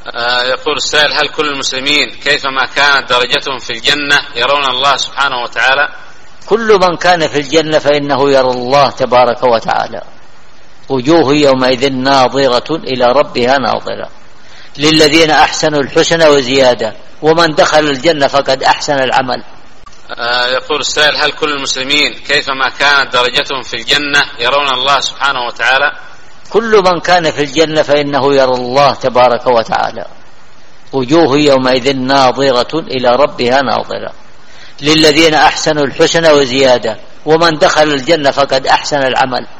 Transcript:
يقول السائل: هل كل المسلمين كيفما كانت درجتهم في الجنة يرون الله سبحانه وتعالى؟ كل من كان في الجنة فإنه يرى الله تبارك وتعالى. وجوه يومئذ ناظرة إلى ربها ناظرة، للذين أحسنوا الحسنى وزيادة، ومن دخل الجنة فقد أحسن العمل. يقول السائل: هل كل المسلمين كيفما كانت درجتهم في الجنة يرون الله سبحانه وتعالى؟ كل من كان في الجنة فإنه يرى الله تبارك وتعالى. وجوه يومئذ ناظرة إلى ربها ناظرة، للذين أحسنوا الحسنى وزيادة، ومن دخل الجنة فقد أحسن العمل.